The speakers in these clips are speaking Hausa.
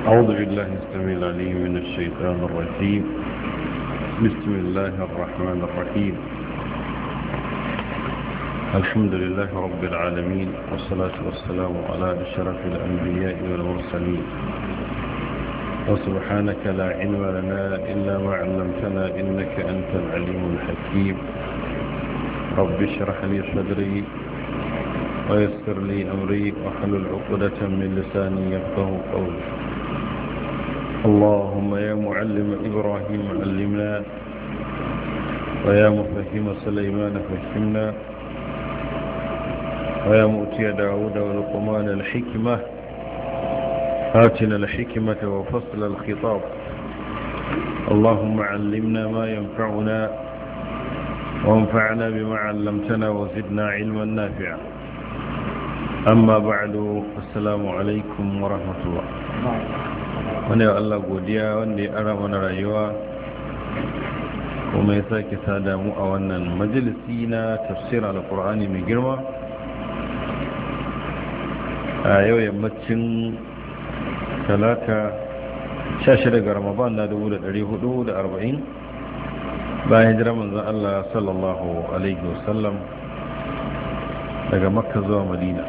أعوذ بالله السميع العليم من الشيطان الرجيم. بسم الله الرحمن الرحيم. الحمد لله رب العالمين، والصلاة والسلام على أشرف الأنبياء والمرسلين. وسبحانك لا علم لنا إلا ما علمتنا إنك أنت العليم الحكيم. رب اشرح لي صدري ويسر لي أمري واحلل عقدة من لساني يفقه قولي. اللهم يا معلم إبراهيم علمنا، ويا مفهم سليمان فهمنا، ويا مؤتي داود ولقمان الحكمة آتنا الحكمة وفصل الخطاب. اللهم علمنا ما ينفعنا وانفعنا بما علمتنا وزدنا علما نافعا. أما بعد، السلام عليكم ورحمة الله. wani yau Allah godiya wanda ya ara mana rayuwa kuma ya sake sada mu a wannan majalisi na tafsir al-Qur'ani mai girma a yau yammacin talata 16 ga Ramadan na 1440 bayan hijirar manzon Allah sallallahu alaihi wasallam daga Makka zuwa Madina,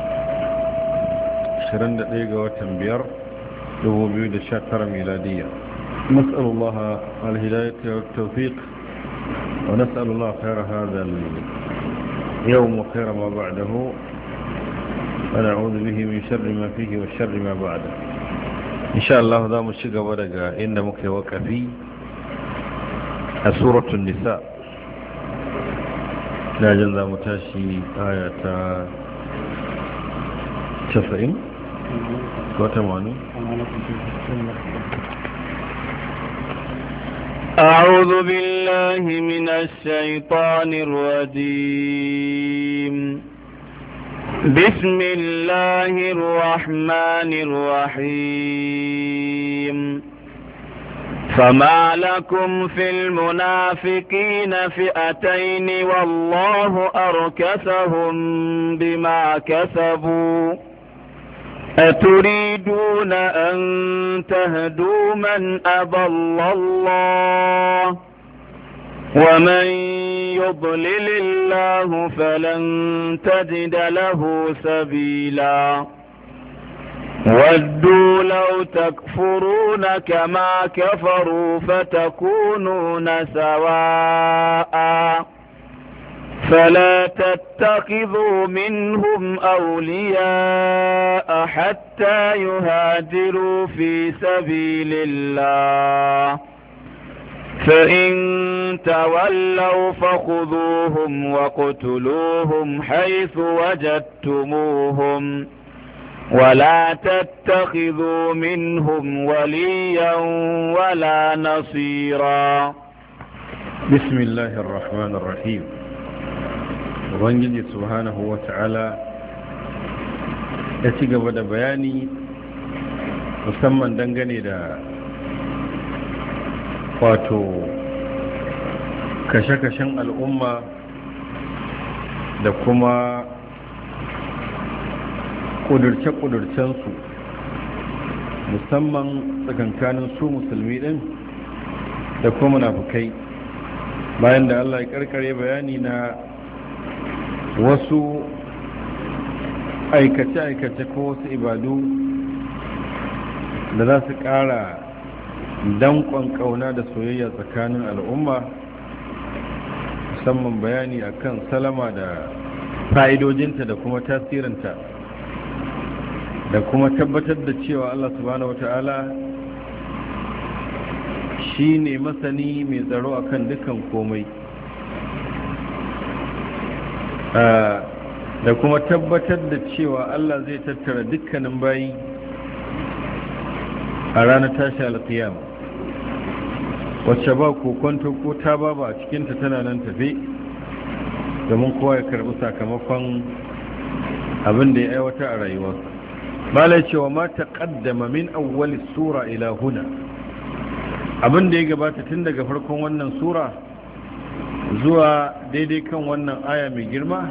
21 ga watan 5 2019 ميلادية. نسأل الله الهداية والتوفيق، ونسأل الله خير هذا اليوم وخير ما بعده، ونعوذ به من شر ما فيه والشر ما بعده. إن شاء الله ذا مشيق ورقا إن مكي وكفي سورة النساء. لا جنذا متاشي آية 90 وتمانين. أعوذ بالله من الشيطان الرجيم. بسم الله الرحمن الرحيم. فما لكم في المنافقين فئتين والله أركسهم بما كسبوا أتريدون أن تهدوا من أضل الله ومن يضلل الله فلن تجد له سبيلا ودوا لو تكفرون كما كفروا فتكونون سواء فلا تتخذوا منهم أولياء حتى يهاجروا في سبيل الله فإن تولوا فخذوهم وقتلوهم حيث وجدتموهم ولا تتخذوا منهم وليا ولا نصيرا. بسم الله الرحمن الرحيم. Ubangiji subhanahu wa ta'ala ya ci gaba da bayani musamman dangane da wato kashe-kashen al'umma da kuma ƙudurce-ƙudurcensu musamman tsakankanin su musulmi ɗin da kuma munafukai, bayan da Allah ya karkare bayani na wasu aikace-aikace ko wasu ibadu da za su ƙara danƙon ƙauna da soyayya tsakanin al'umma, musamman bayani akan salama da fa'idojinta da kuma tasirinta, da kuma tabbatar da cewa Allah subhanahu wata'ala shi ne masani mai tsaro akan dukan komai, da kuma tabbatar da cewa Allah zai tattara dukkanin bayi a ranar tashi alƙiyama, wacce ba kokonto ko ta ba a cikinta tana nan tafe, domin kowa ya karɓi sakamakon abin da ya aiwata a rayuwarsa. malai cewa ma taqaddama min awwali sura ila huna, abin da ya gabata tun daga farkon wannan sura zuwa daidai kan wannan aya mai girma,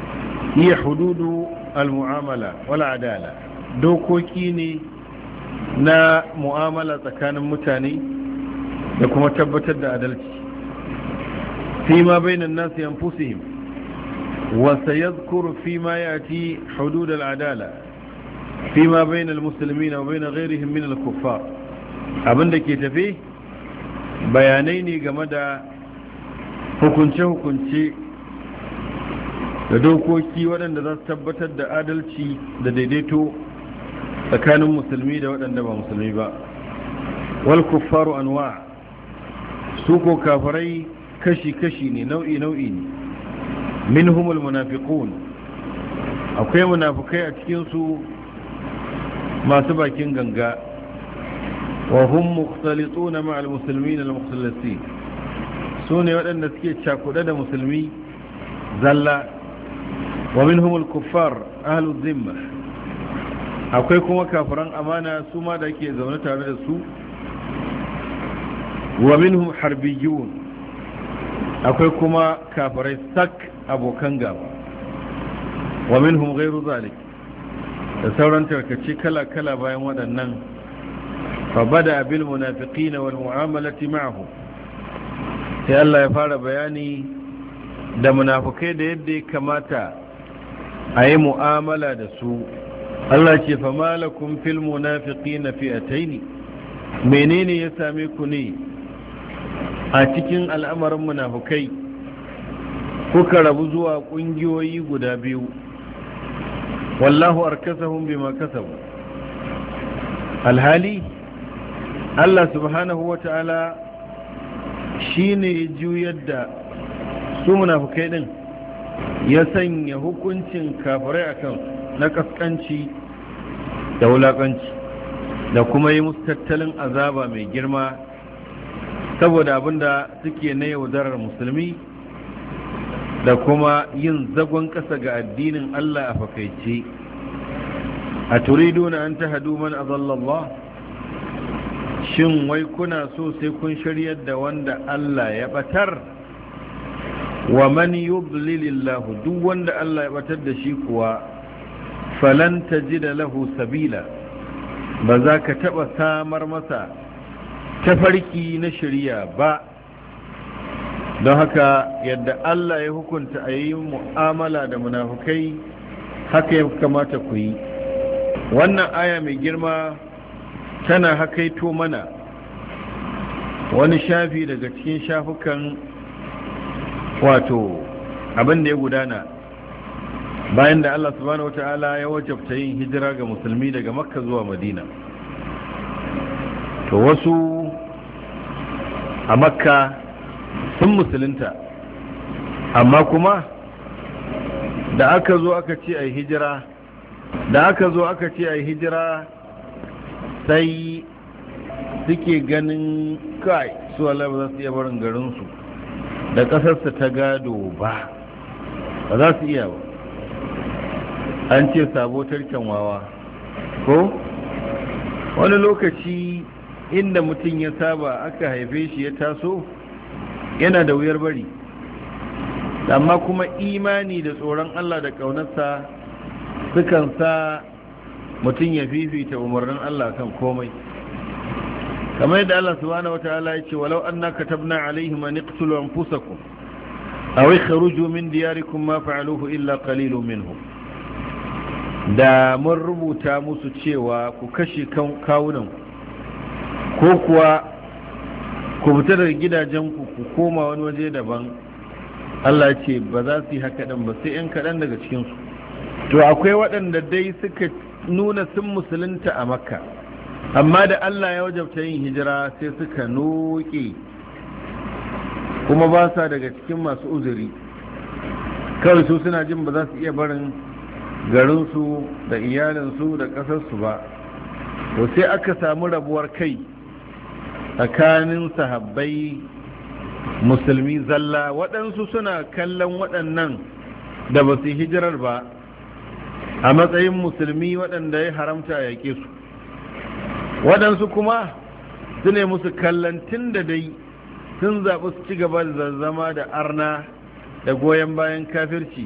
iya hududu al-mu'amala wal adala, dokoki ne na mu'amala tsakanin mutane da kuma tabbatar da adalci fi ma bainan nasu yanfusihim wa sayadhkuru fi ma yati hudud al-adala fi ma bainal muslimin wa bain ghayrihim min al-kuffar. Abinda ke tafe bayanai ne game da hukunce-hukunce da dokoki waɗanda za su tabbatar da adalci da daidaito tsakanin musulmi da waɗanda ba musulmi ba. Wal kuffaru anwa, su ko kafirai kashi-kashi ne, nau'i-nau'i ne. Minhumul munafiqun, akwai munafikai a cikinsu masu bakin ganga. Wa hum mukhtalituna ma'al muslimin al-mukhlasin, su ne waɗanda suke cakuɗe da musulmi zalla. Wa minhumul kuffar ahlul zimma, akwai kuma kafiran amana su ma da ke zaune tare da su. Wa minhum harbiyun, akwai kuma kafirai sak abokan gaba. Wa minhum ghairu zalik, da sauran tarkace kala-kala bayan waɗannan. Fa bada bil munafiqina wal mu'amalati ma'ahum, sai Allah ya fara bayani da munafikai da yadda ya kamata a yi mu'amala da su. Allah ce fa malakum fil munafiqina fi'ataini, menene ya same ku ne a cikin al'amarin munafikai kuka rabu zuwa kungiyoyi guda biyu. Wallahu arkasahum bima kasabu, alhali Allah subhanahu wa ta'ala shi ne juyar da su munafikai din, ya sanya hukuncin kafirai akan na kaskanci da wulakanci da kuma yi musu tattalin azaba mai girma saboda abinda suke na yaudarar musulmi da kuma yin zagon ƙasa ga addinin Allah a fakaice. A turiduna an tahadu man adalla Allah, shin wai kuna so sai kun shiryar da wanda Allah ya batar? Wa man yudlilillahu, duk wanda Allah ya batar da shi kuwa falan tajida lahu sabila, ba za ka taba samar masa tafarki na shari'a ba. Don haka yadda Allah ya hukunta a yi mu'amala da munafukai, haka ya kamata ku yi. Wannan aya mai girma tana hakaito mana wani shafi daga cikin shafukan wato abin da ya gudana bayan da Allah subhanahu wata'ala ya wajabta yin hijira ga musulmi daga Makka zuwa Madina. To wasu a Makka sun musulunta, amma kuma da aka zo aka ce a hijira sai suke ganin kai su Allah ba za su iya barin garinsu da ƙasarsa ta gado ba za su iya ba. An ce sabo tarken wawa ko wani lokaci inda mutum ya saba aka haife shi ya taso yana da wuyar bari, amma kuma imani da tsoron Allah da ƙaunarsa sukan sa mutum ya fifita umarnin Allah kan komai. Kamar yadda Allah subhanahu wataala ya ce walau anna katabna alaihim an iqtulu anfusakum aw ikhruju min diyarikum ma fa'aluhu illa qalilun minhum, da mun rubuta musu cewa ku kashe kawunan ko kuwa ku fita daga gidajenku ku koma wani waje daban, Allah ce ba za su yi haka ɗan ba sai 'yan kaɗan daga cikinsu. To akwai waɗanda dai suka nuna sun musulunta a Makka, amma da Allah ya wajabta yin hijira sai suka noke kuma ba sa daga cikin masu uzuri, kawai su suna jin ba za su iya barin garinsu da iyalinsu da ƙasarsu ba. To sai aka samu rabuwar kai tsakanin sahabbai musulmi zalla, waɗansu suna kallon waɗannan da ba su hijirar ba a matsayin musulmi waɗanda ya haramta a yaƙe su, waɗansu kuma su ne musu kallon tun da dai sun zaɓi su ci gaba da zama da arna da goyon bayan kafirci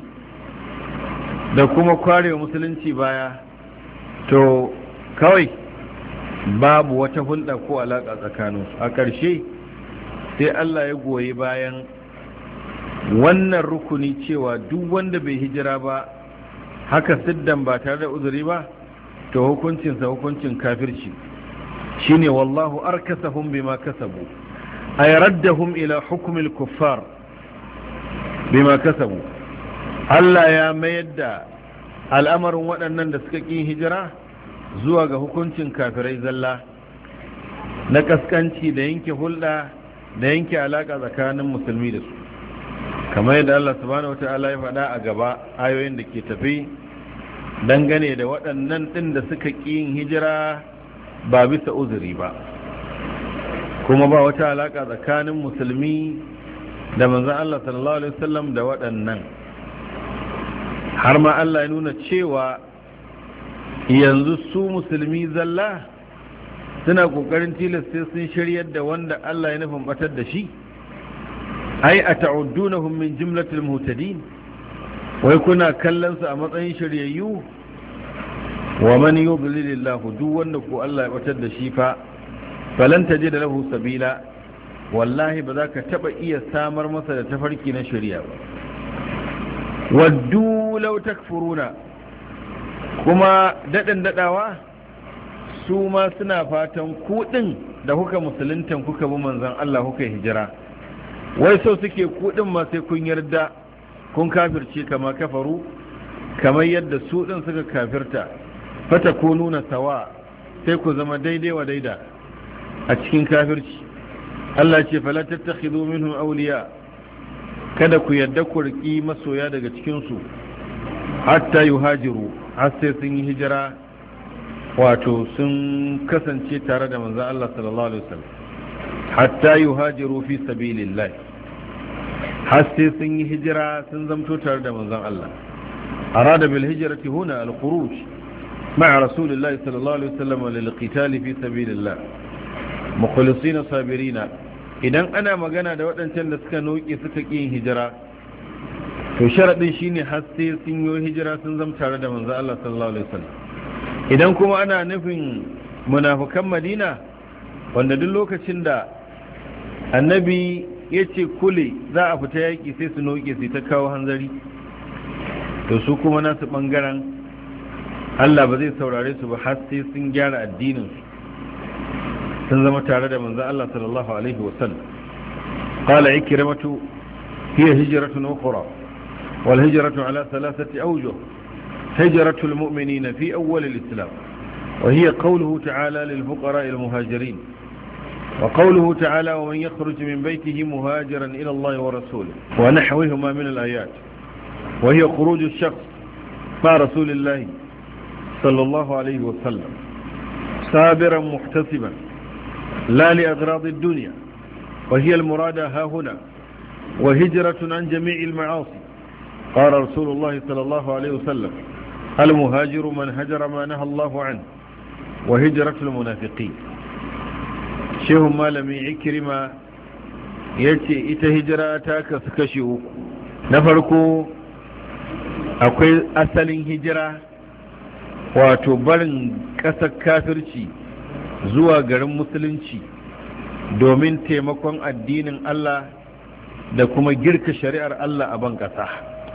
da kuma kwarewa musulunci baya, to kawai babu wata hulɗa ko alaƙa tsakaninsu. A ƙarshe sai Allah ya goyi bayan wannan rukuni cewa duk wanda bai hijira ba haka siddan ba tare da uzuri ba to hukuncinsa hukuncin kafirci shine wallahu arkasahum bima kasabu ay raddahum ila hukmil kuffar bima kasabu. Allah ya mayar da al'amarin waɗannan da suka ƙi hijira zuwa ga hukuncin kafirai zalla na kaskanci da yanke hulɗa da yanke alaƙa tsakanin musulmi da su, kamar yadda Allah subhanahu wata'ala ya faɗa a gaba ayoyin da ke tafi dangane da waɗannan ɗin da suka ƙi yin hijira ba bisa uzuri ba, kuma ba wata alaƙa tsakanin musulmi da manzon Allah sallallahu alaihi wasallam da waɗannan. Har ma Allah ya nuna cewa yanzu su musulmi zalla suna kokarin tilasta sun shiryar da wanda Allah ya nufin batar da shi. Ai a ta'uddunahum min jumlatil muhtadin, wai kuna kallon su a matsayin shiryayyu? Wa man yudlilillahu, duk wanda ko Allah ya batar da shi fa falan tajida lahu sabila, wallahi ba za ka taba iya samar masa da tafarki na shari'a ba. Waddu law takfuruna, kuma daɗin daɗawa su ma suna fatan kuɗin da kuka musuluntan kuka bi manzan Allah kuka hijira, wai so suke kuɗin ma sai kun yarda kun kafirce kama kafaru kamar yadda su ɗin suka kafirta, fata ko nuna sawa sai ku zama daidai wa daida a cikin kafirci. Allah ce fala tattakhidhu minhum awliya, kada ku yarda ku riki masoya daga cikinsu hatta yuhajiru, har sai sun yi hijira, wato sun kasance tare da manzon Allah sallallahu alaihi wasallam. Hatta yuhajiru fi sabilillah, har sai sun yi hijira sun zamto tare da manzon Allah. Arada bil hijrati huna al khuruj ma'a rasulillahi sallallahu alaihi wasallam lil qital fi sabilillah mukhlisina sabirina. Idan ana magana da waɗancan da suka noke suka ƙi yin hijira, to sharaɗin shine har sai sun yi hijira sun zama tare da manzo Allah sallallahu alaihi wasallam. Idan kuma ana nufin munafukan Madina, wanda duk lokacin da annabi ya ce kule za a fita yaƙi sai su noke su ta kawo hanzari, to su kuma nasu ɓangaren Allah ba zai saurare su ba har sai sun gyara addininsu sun zama tare da manzo Allah sallallahu alaihi wasallam. Qala ikrimatu hiya hijratun ukhra wal hijratu ala thalathati awjuh. Hijratul mu'minina fi awwal al-islam wa hiya qawluhu ta'ala lil fuqara al muhajirin wa qawluhu ta'ala wa man yakhruj min baytihi muhajiran ila Allah wa rasulihi wa nahwihima min al-ayat wa hiya khuruj ash-shakhs ma rasulillah sallallahu alaihi wasallam sabiran muhtasiban لا لأغراض الدنيا، وهي المرادة ها هنا، وهجرة عن جميع المعاصي. قال رسول الله صلى الله عليه وسلم المهاجر من هجر ما نهى الله عنه وهجرة المنافقين. شيخ مالمي عكرمة yace ita hijira ta kasu kashi uku. Na farko akwai asalin hijira, wato barin ƙasar kafirci zuwa garin musulunci domin taimakon addinin Allah da kuma girka shari'ar Allah a ban ƙasa.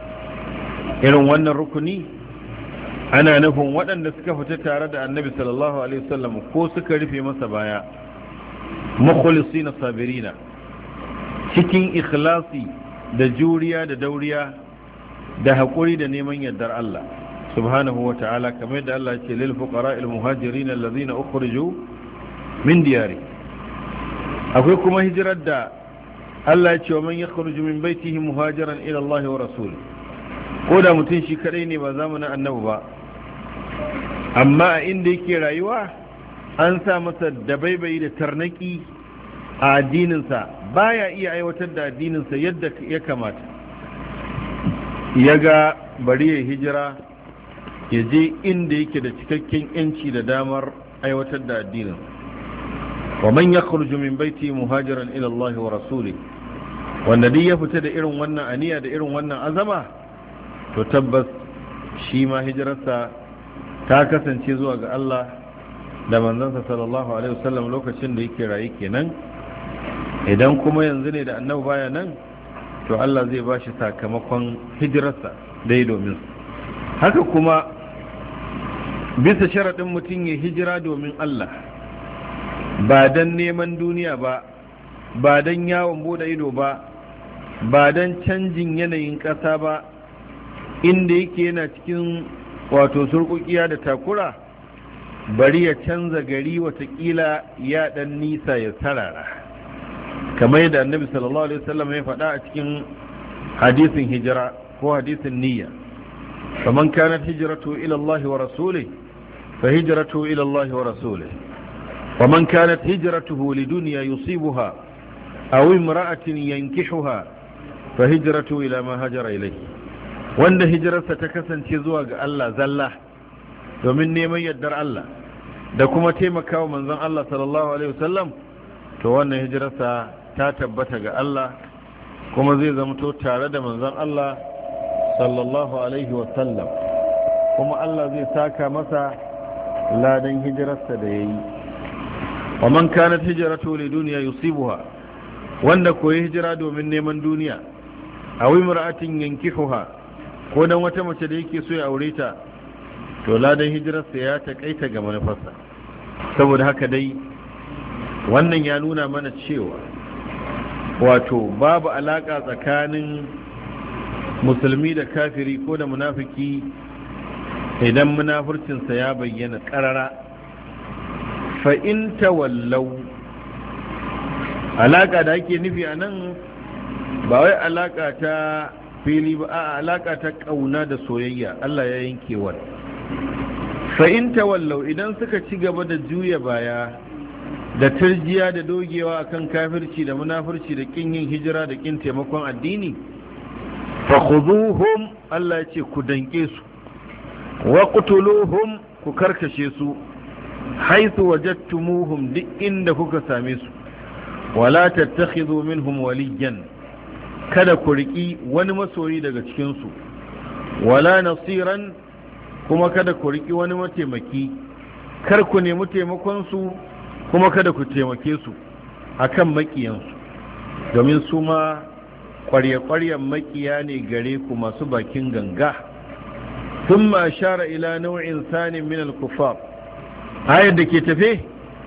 Irin wannan rukuni ana nufin waɗanda suka fita tare da annabi sallallahu alaihi wasallam ko suka rufe masa baya, mukhlisina sabirina, cikin ikhlasi da juriya da dauriya da haƙuri da neman yardar Allah subhanahu wa ta'ala, kamar da Allah ce lil fuqara'il muhajirin allazina ukhriju min diyari. Akwai kuma hijirar da Allah ya ce wa man yakhruju min baitihi muhajiran ila Allah wa rasul, ko da mutum shi kadai ne ba zamanin annabi ba, amma a inda yake rayuwa an sa masa dabaibayi da tarnaki a addininsa, baya iya aiwatar da addininsa yadda ya kamata. Ya ga bari ya hijira ya je inda yake da cikakken yanci da damar aiwatar da addininsa. wa man yakhruju min baiti muhajiran ila Allah wa rasuli, wanda duk ya fita da irin wannan aniya da irin wannan azama, to tabbas shi ma hijirarsa ta kasance zuwa ga Allah da manzansa sallallahu alaihi wasallam lokacin da yake rayu kenan. Idan kuma yanzu ne da annabi baya nan, to Allah zai ba shi sakamakon hijirarsa dai domin su. Haka kuma bisa sharaɗin mutum ya hijira domin Allah, ba don neman duniya ba, ba don yawon bude ido ba, ba don canjin yanayin ƙasa ba, inda yake yana cikin wato surkukiya da takura, bari ya canza gari watakila ya ɗan nisa ya sarara, kamar yadda annabi sallallahu alaihi wasallam ya faɗa a cikin hadisin hijira ko hadisin niyya. faman kanat hijratu ila Allah wa rasulih fa hijratu ila Allah wa rasulih ومن كانت هجرته لدنيا يصيبها أو امرأة ينكحها فهجرته إلى ما هجر إليه. wanda hijirarsa ta kasance zuwa ga Allah zalla domin neman yardar Allah da kuma taimakawa manzon Allah sallallahu alaihi wasallam, to wannan hijirarsa ta tabbata ga Allah kuma zai zamto tare da manzon Allah sallallahu alaihi wasallam, kuma Allah zai saka masa ladan hijirarsa da yayi. ومن كانت هجرته لدنيا يصيبها wanda koyi hijira domin neman duniya, aw imra'atin yankihuha, ko dan wata mace da yake so ya aure ta, to ladan hijirarsa ya takaita ga manufarsa. Saboda haka dai wannan ya nuna mana cewa wato babu alaka tsakanin musulmi da kafiri ko da munafiki idan munafircinsa ya bayyana karara. fa'in tawallau, alaƙa da ake nufi a nan ba wai alaƙa ta fili ba, a alaƙa ta ƙauna da soyayya Allah ya yankewar. fa'in tawallau, idan suka ci gaba da juya baya da turjiya da dogewa akan kafirci da munafurci da ƙin yin hijira da ƙin taimakon addini, fa khuduhum, Allah ya ce ku danƙe su, wa qutuluhum, ku karkashe su haithu wajadtumuhum, duk inda kuka same su. wala tattakhidhu minhum waliyan, kada ku riki wani masoyi daga cikin su. wala nasiran, kuma kada ku riki wani mataimaki. kar ku nemi taimakon su, kuma kada ku taimake su akan makiyan su, domin su ma ƙwarya-ƙwaryan makiya ne gare ku masu bakin ganga. thumma ashara ila naw'in thani min al-kuffar, ayar da ke tafe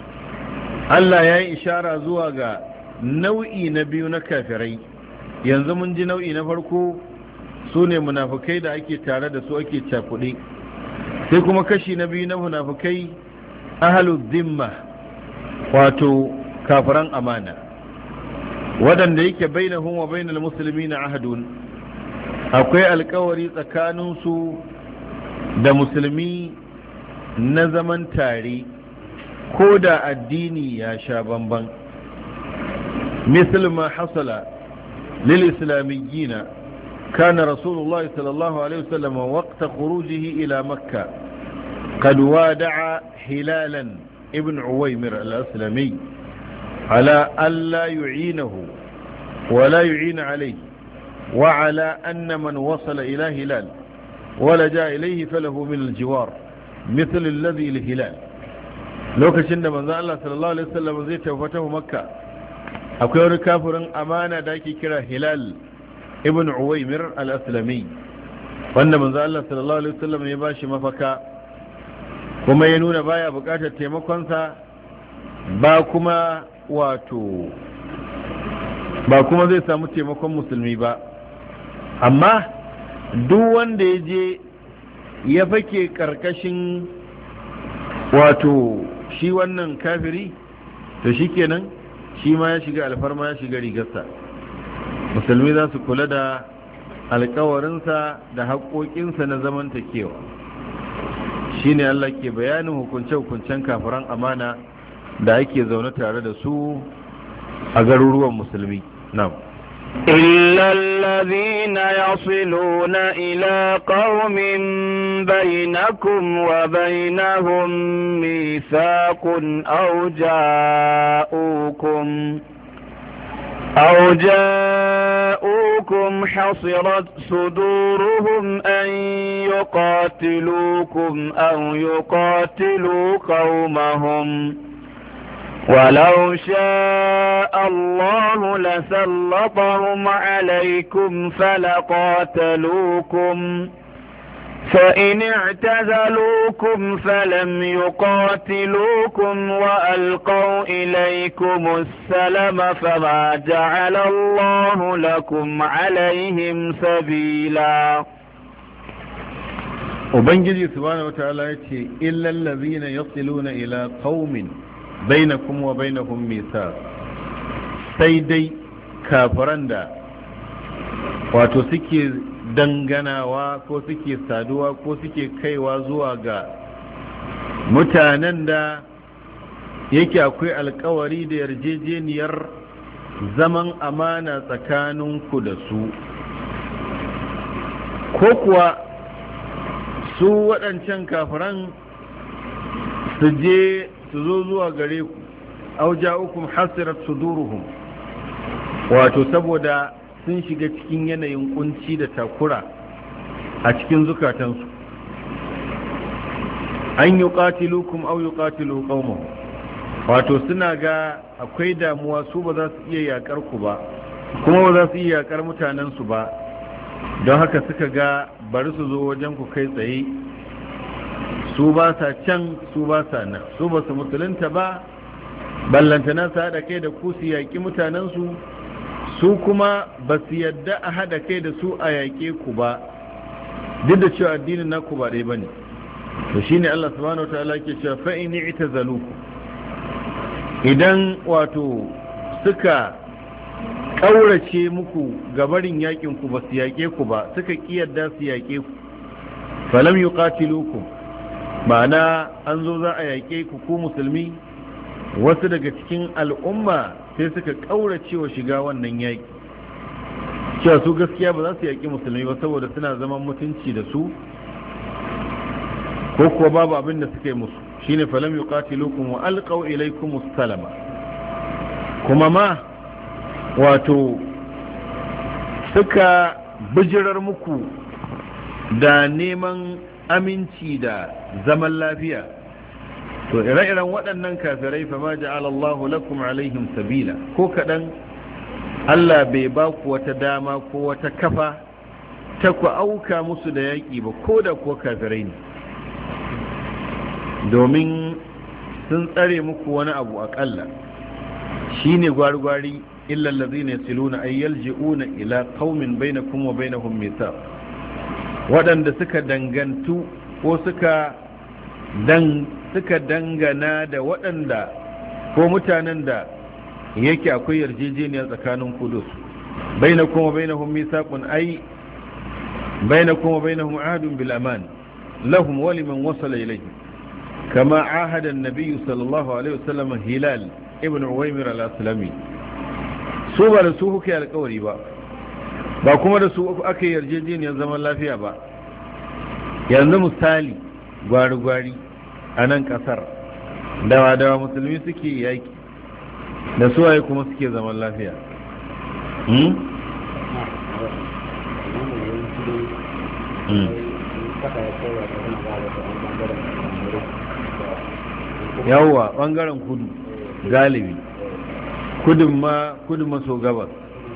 Allah ya yi ishara zuwa ga nau'i na biyu na kafirai. Yanzu mun ji nau'i na farko su ne munafukai da ake tare da su ake cakuɗe, sai kuma kashi na biyu na munafukai ahalu zimma, wato kafiran amana, waɗanda yake bainahum wa bainal muslimina ahadun, akwai alkawari tsakaninsu da musulmi na zaman tare ko da addini ya sha bamban. misal ma hasala lil islamiyyin kana rasulullah sallallahu alaihi wasallam waqta khurujihi ila makkah qad wada'a hilalan ibn uwaymir al-aslami ala alla yu'inahu wa la yu'ina alayhi wa ala anna man wasala ila hilal wa laja ilayhi falahu min al-jiwar مثل الذي الهلال. lokacin da manzo Allah sallallahu alaihi wasallam zai tafi makka, akwai wani kafirin amana da ake kira hilal ibn uwaymir al-aslami, wanda manzo Allah sallallahu alaihi wasallam ya bashi mafaka, kuma ya nuna baya bukatar taimakonsa ba kuma zai samu taimakon musulmi ba. amma duk wanda ya je ya fake karkashin shi wannan kafiri, to shi kenan shi ma ya shiga alfarma, ya shiga rigarsa. musulmi za su kula da alkawarinsa da haƙoƙinsa na zamantakewa. shi ne Allah ke bayanin hukunce-hukuncen kafiran amana da ake zaune tare da su a garuruwan musulmi. na'am. إلا الذين يصلون إلى قوم بينكم وبينهم ميثاق أو جاءوكم عليكم حصرت صدورهم أن يقاتلوكم أو يقاتلوا قومهم ولو شاء الله لسلطهم عليكم فلقاتلوكم فإن اعتزلوكم فلم يقاتلوكم وألقوا إليكم السلم فما جعل الله لكم عليهم سبيلا. وبنجي سبحانه وتعالى إلا الذين يصلون إلى قوم bainakum wa bainahum mithaq, sai dai kafiran da wato suke danganawa ko suke saduwa ko suke kaiwa zuwa ga mutanen da yake akwai alkawari da yarjejeniyar zaman amana tsakaninku da su, ko kuwa su waɗancan kafiran su je su zo zuwa gare ku auja'ukum hasirat suduruhum, wato saboda sun shiga cikin yanayin kunci da takura a cikin zukatansu, an yuqatilukum aw yuqatilu qaumahum, wato suna ga akwai damuwa su ba za su iya yakar ku ba kuma ba za su iya yakar mutanensu ba, don haka suka ga bari su zo wajen ku kai tsaye, su ba sa can su ba sa nan, su ba su musulunta ba ballantana su haɗa kai da ku su yaƙi mutanensu, su kuma ba su yadda a haɗa kai da su a yaƙe ku ba, duk da cewa addinin naku ba ɗaya ba ne. to shine Allah subhanahu wataala ke cewa fa in i'tazaluku, idan wato suka ƙaurace muku gabarin yaƙin ku ba su yaƙe ku ba, suka ƙi yadda su yaƙe ku, falam yuqatilukum, ma'ana an zo za a yaƙe ku ku musulmi, wasu daga cikin al'umma sai suka ƙaurace wa shiga wannan yaƙi, cewa su gaskiya ba za su yaƙi musulmi ba saboda suna zaman mutunci da su, ko kuwa babu abin da suka yi musu, shine falam yuqatilukum wa alqaw ilaykum salama, kuma ma wato suka bijirar muku da neman aminci da zaman lafiya. to ire-iren waɗannan kafirai fa ma ja'ala Allahu lakum alaihim sabila, ko kaɗan Allah bai ba ku wata dama ko wata kafa ta ku auka musu da yaƙi ba, ko da kuwa kafirai ne, domin sun tsare muku wani abu aƙalla, shine gwari-gwari illa allazina yasiluna ay yalji'una ila qaumin bainakum wa bainahum mithaq, waɗanda suka dangantu ko suka dangana da waɗanda ko mutanen da yake akwai yarjejeniya tsakanin ku da su, bainakum wa bainahum mithaqun ay bainakum wa bainahum ahdun bil aman lahum wa liman wasala ilayhi, kama ahada an-nabiy sallallahu alaihi wasallam Hilal ibn Uwaymir al-Aslami. su ba da su kuke alƙawari ba kuma da su aka yarjejeniyar zaman lafiya ba. yanzu misali gwari-gwari a nan kasar dawa musulmi suke yaki da suwaye kuma suke zaman lafiya. yawwa bangaren kudu galibi, kudu maso gabas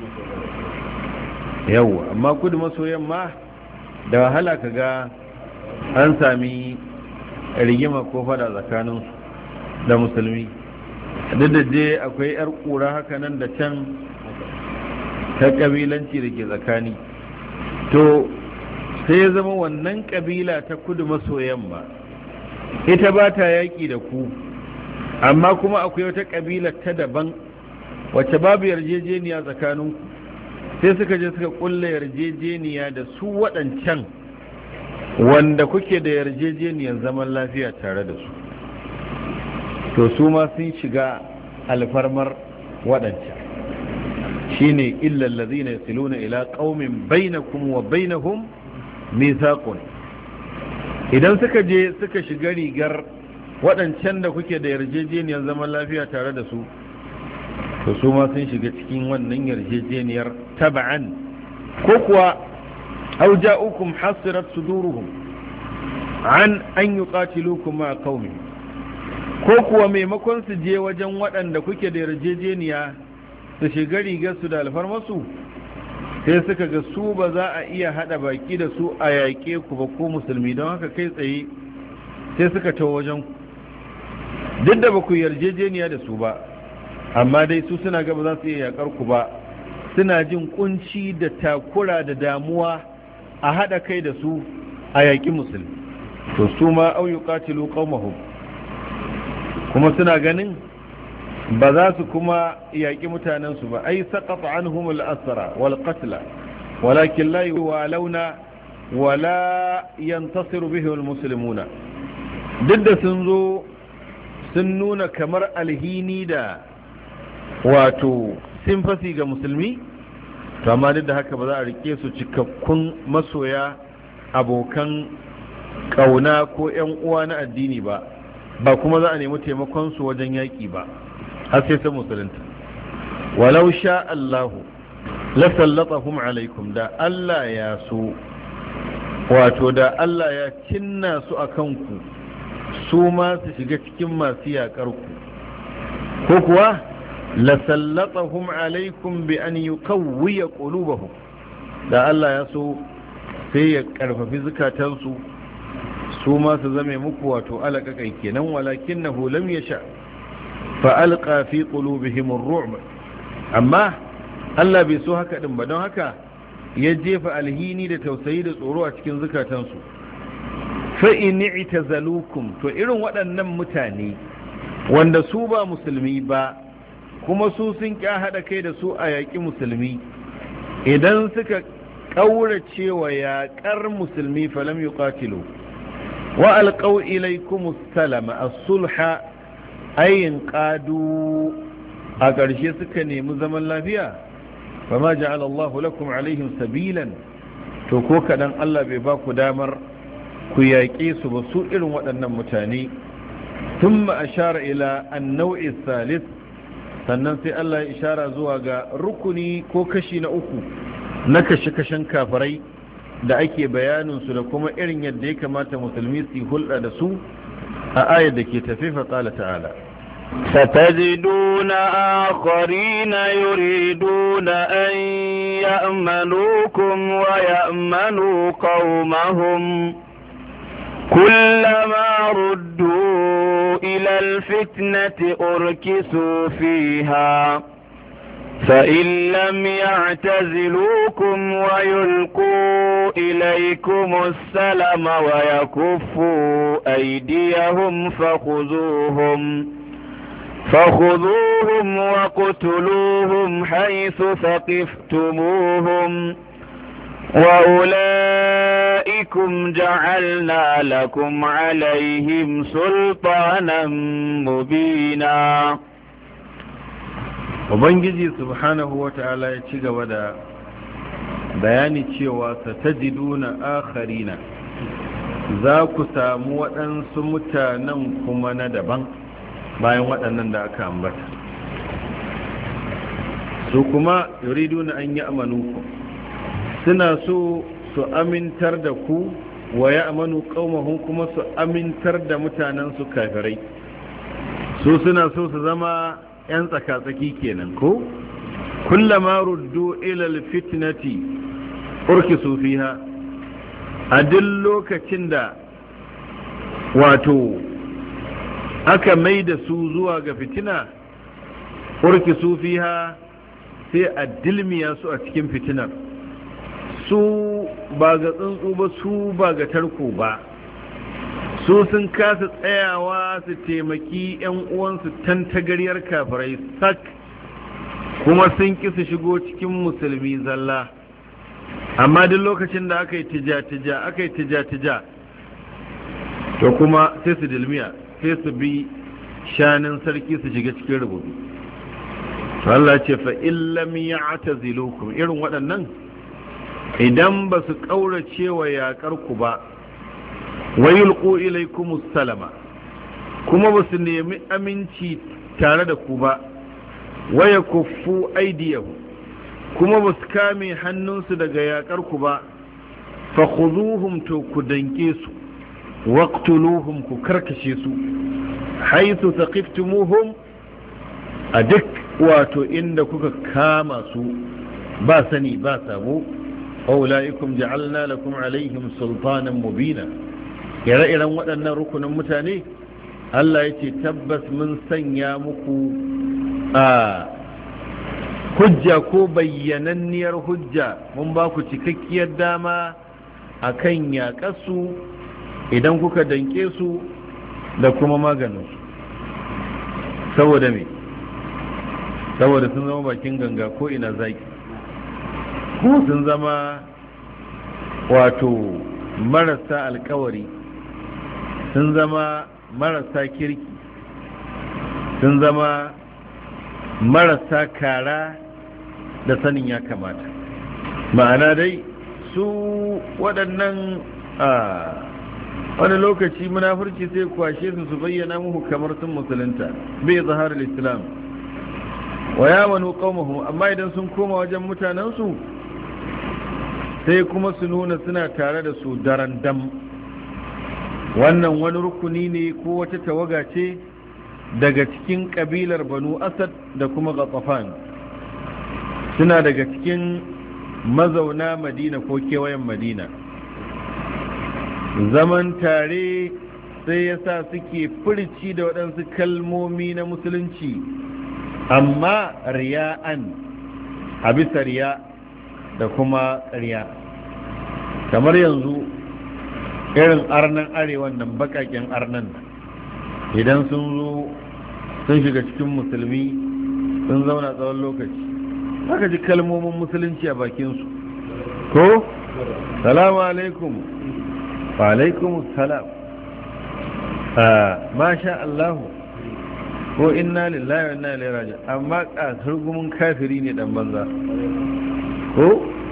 yawwa, amma kudu maso yamma da wahala ka ga an sami rigima ko fada tsakanin da musulmi, duk da je akwai yar kura haka nan da can ta kabilanci da ke tsakani. to sai ya zama wannan kabila ta kudu maso yamma ita ba ta yaƙi da ku, amma kuma akwai wata kabila ta daban wacce babu yarjejeniya tsakaninku, sai suka je suka kulla yarjejeniya da su waɗancan wanda kuke da yarjejeniyar zaman lafiya tare da su, to su ma sun shiga alfarmar waɗancan. shine illal ladina yasiluna ila qaumin bainakum wa bainahum mithaqun, idan suka je suka shiga rigar waɗancan da kuke da yarjejeniyar zaman lafiya tare da su, to su ma sun shiga cikin wannan yarjejeniyar taba'an ko kuwa aw ja'ukum hasirat suduruhum an yuqatilukum ma qaumi, ko kuwa maimakon su je wajen waɗanda kuke da yarjejeniya su shiga rigar su da alfarmasu, sai suka ga su ba za a iya hada baki da su a yaƙe ku ba ko musulmi, don haka kai tsaye sai suka tawo wajen ku, duk da ba ku yarjejeniya da su ba, amma dai su suna ga ba za su iya yaƙar ku ba, suna jin kunci da takura da damuwa a hada kai da su a yaƙi musulmi. To su ma au yuqatilu qaumahum, kuma suna ganin ba za su kuma yaƙi mutanensu ba, ai saqata anhum al-asra wal qatla walakin la yuwalawna wala yantasiru bihi al-muslimuna. Duk da sun zo sun nuna kamar alhini da wato simfasi ga musulmi, to amma duk da haka ba za a rike su cikakkun masoya, abokan kauna ko ƴan uwa na addini ba, ba kuma za a nemi taimakon su wajen yaƙi ba har sai sun musulunta. Walau sha Allahu la sallatahum alaikum, da Allah ya so, wato da Allah ya cinna su akan ku, su ma su shiga cikin masu yaƙar ku, ko kuwa la sallatahum alaikum bi an yuqawwiya qulubahum, da Allah ya so sai ya karfafi zukatansu su ma su zame muku wato alaƙaƙai kenan. Walakinahu lam yasha fa alqa fi qulubihim ar-ru'b, amma Allah bai so haka din ba, don haka ya jefa alhini da tausayi da tsoro a cikin zukatansu. Fa in i'tazalukum, to irin waɗannan mutane wanda su ba musulmi ba kuma su sun kya hada kai da su a yaƙi musulmi, idan suka ƙaurace wa yaƙar musulmi falam yuqatilu wa alqaw ilaykum as-salama as-sulha ayin qadu, a ƙarshe suka nemi zaman lafiya, fama ja'ala Allah lakum alaihim sabilan, to ko kadan Allah bai ba ku damar ku yaƙe su ba su irin waɗannan mutane. Thumma ashara ila an-naw'i thalith, sannan sai Allah ya ishara zuwa ga rukuni ko kashi na uku na kashe-kashen kafirai da ake bayaninsu da kuma irin yadda ya kamata musulmi su hulɗa da su a ayar da ke tafi faƙala ta'ala. ستجدون آخرين يريدون أن يأمنوكم ويأمنوا قومهم كلما ردوا إلى الفتنة أركسوا فيها فإن لم يعتزلوكم ويلقوا إليكم السلم ويكفوا أيديهم فخذوهم وقتلوهم حيث ثقفتموهم وأولئكم جعلنا لكم عليهم سلطانا مبينا. Ubangiji subhanahu wa ta'ala ya ci gaba da bayani cewa satajiduna akharina, za ku samu waɗansu mutanen kuma na daban bayan waɗannan da aka ambata, su kuma yuriduna an yi amanuku, suna so su amintar da ku, wa ya amanu qaumahum, kuma su amintar da mutanen su kafirai, su suna so su zama ‘yan tsaka-tsaki kenan ko? Kullama ruddu ilal fitnati urkisu fiha, a duk lokacin da wato aka mai da su zuwa ga fitina, urkisu fiha sai a dilmiya su a cikin fitinar, su ba ga tsuntsu ba, su ba ga tarko ba, su sun kasa tsayawa su taimaki 'yan uwansu tantagaryar kafirai sak, kuma sun ki su shigo cikin musulmi zalla. Amma duk lokacin da aka yi tija to kuma sai su dilmiya, sai su bi shanin sarki su shiga cikin rubutu. to Allah ce fa illam ya'tazilukum, irin waɗannan idan ba su kaurace wa yaƙar ku ba, wayulqu ilaykumus salama, kuma ba su nemi aminci tare da ku ba, waya kuffu aidiyahu, kuma ba su kame hannunsu daga yakar ku ba fakhuduhum to ku danke su waqtuluhum ku karkashe su haythu taqiftumuhum a duk wato inda kuka kama su ba sani ba sabo aulaikum ja'alna lakum alaihim sultanan mubina ire-iren waɗannan rukunin mutane Allah ya ce tabbas mun sanya muku a hujja ko bayyananniyar hujja mun ba ku cikakkiyar dama akan yaƙarsu idan kuka danke su da kuma maganinsu saboda me saboda sun zama bakin ganga ko ina zaki ko sun zama wato marasa alkawari sun zama marasa kirki sun zama marasa kara da sanin ya kamata ma'ana dai su waɗannan wani lokaci munafurci sai kwashe su bayyana muku kamar sun musulunta bai zaharar islam wa yamanu qaumahum amma idan sun koma wajen mutanensu sai kuma su nuna suna tare da su daren dam wannan wani rukuni ne ko wata tawaga ce daga cikin kabilar banu asad da kuma ghatafan suna daga cikin mazauna madina ko kewayen madina zaman tare sai yasa suke furci da waɗansu kalmomi na musulunci amma riya'an a bisa riya da kuma ƙarya kamar yanzu irin arnan arewan nan bakaken arnan idan sun zo sun shiga cikin musulmi sun zauna tsawon lokaci aka ji kalmomin musulunci a bakinsu ko salamu alaikum wa alaikum salam masha Allahu ko inna lillahi wa inna ilaihi raji'un amma kasar gumin kafiri ne dan banza ko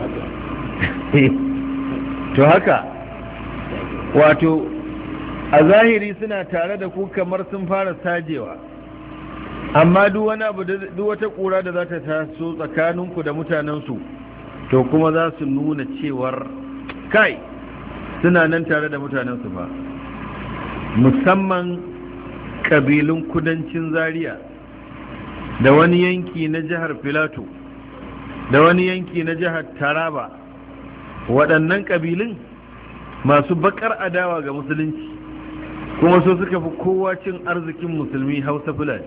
to haka wato a zahiri suna tare da ku kamar sun fara sajewa amma duk wani abu duk wata kura da za ta taso tsakaninku da mutanensu to kuma za su nuna cewar kai suna nan tare da mutanensu ba musamman ƙabilun kudancin Zaria da wani yanki na jihar Filato da wani yanki na jihar Taraba waɗannan ƙabilun masu bakar adawa ga musulunci kuma so suka fi kowa cin arzikin musulmi Hausa Fulani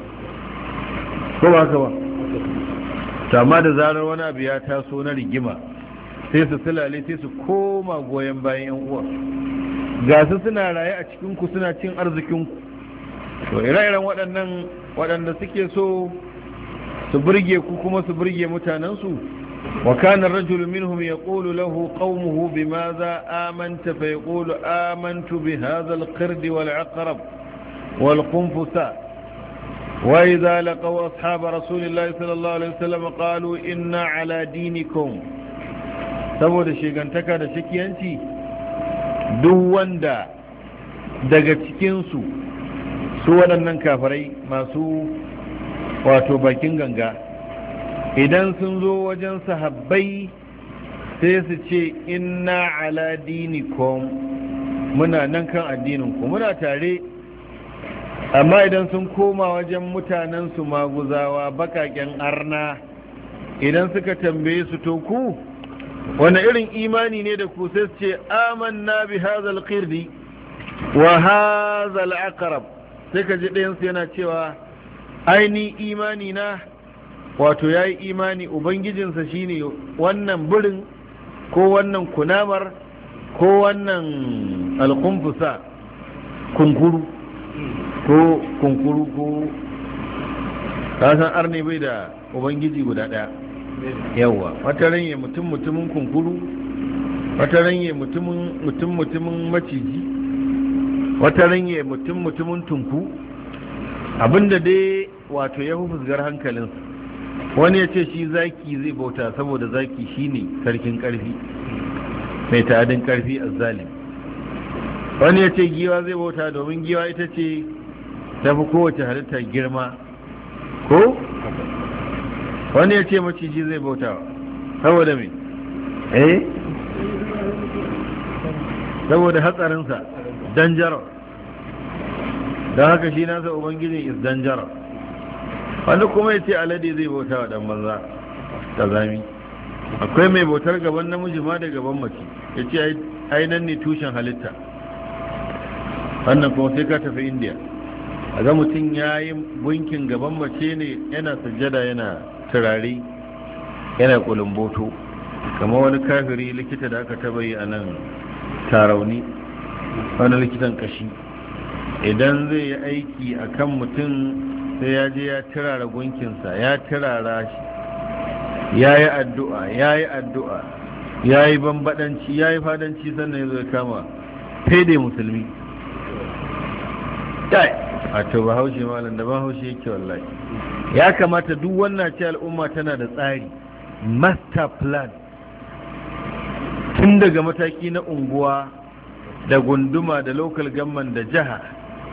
ko ba haka ba amma da zarar wani abu ya taso na rigima sai su sulale sai su koma goyon bayan yan uwa ga su suna raye a cikinku suna cin arzikinku to ire-iren waɗanda suke so su burge ku kuma su burge mutanensu wa kana ar-rajulu minhum yaqulu lahu qaumuhu bimadha amanta fa yaqulu amantu bi hadha al-qird wal-aqrab wal-qunfusa wa idha laqaw ashab rasulillahi sallallahu alaihi wasallam qalu inna ala dinikum saboda shigantaka da shakiyanci duk wanda daga cikinsu su waɗannan kafirai masu wato bakin ganga idan sun zo wajen sahabbai sai su ce inna ala dinikum muna nan kan addininku muna tare amma idan sun koma wajen mutanensu maguzawa bakaken arna idan suka tambaye su to ku wani irin imani ne da ku sai su ce amanna bi hadhal qirdi wa hadhal aqrab sai ka ji ɗayansu yana cewa aini imani na wato yayi imani ubangijinsa shine wannan birin ko wannan kunamar ko wannan alqunfusa kunkuru ko kasan arne bai da ubangiji guda ɗaya yawa wata ranye mutumin kunkuru wata ranye mutumin maciji wata ranye mutumin tunku abinda dai wato ya fusgar hankalinsa wani ya ce shi zaki zai bauta saboda zaki shine sarkin karfi mai ta'adin karfi azzalim wani ya ce giwa zai bauta domin giwa ita ce tafi kowace halitta girma ko wani ya ce maciji zai bautawa saboda me saboda hatsarinsa dangerous, don haka shi nasa ubangiji is dangerous. wani kuma ya ce alade zai bautawa dan banza ta zami. akwai mai bautar gaban namiji ma da gaban mace, ya ce ainihin ne tushen halitta. wannan kuma sai ka tafi indiya a ga mutum ya yi gunkin gaban mace ne, yana sajjada, yana turare, yana kulumboto, kama wani kafiri likita da aka taba yi a nan Tarauni, wani likitan kashi. idan zai yi aiki a kan mutum sai ya je ya turara gunkinsa, ya turara shi, ya yi addu'a, ya yi addu'a, ya yi bambadanci, ya yi fadanci, sannan ya zo kama fede musulmi. a to bahaushe malam da bahaushe yake wallahi. ya kamata duk wannan ce al'umma tana da tsari, master plan, tun daga mataki na unguwa da gunduma da local government da jiha,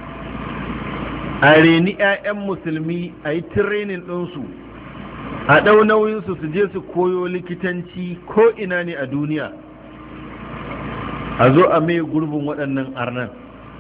a reni 'ya'yan musulmi, a yi training ɗinsu, a ɗau nauyinsu su je su koyo likitanci ko ina ne a duniya, a zo a mai gurbin waɗannan arnan.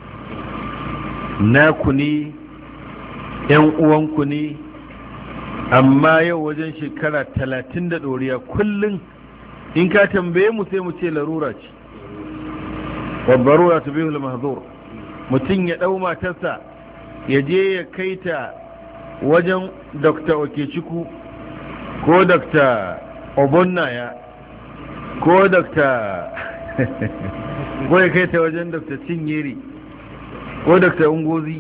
naku ne, 'yan uwanku ne, amma yau wajen shekara 30 da ɗoriya kullum in ka tambaye mu sai mu ce larura ce. wabbarura ta bihul mahzur. mutum ya ɗau matarsa ya je ya kai ta wajen Dr. Okechukwu ko Dr. Obonnaya ko Dr. ko ya kai ta wajen Dr. Cinyeri ko Dr. Ungozi,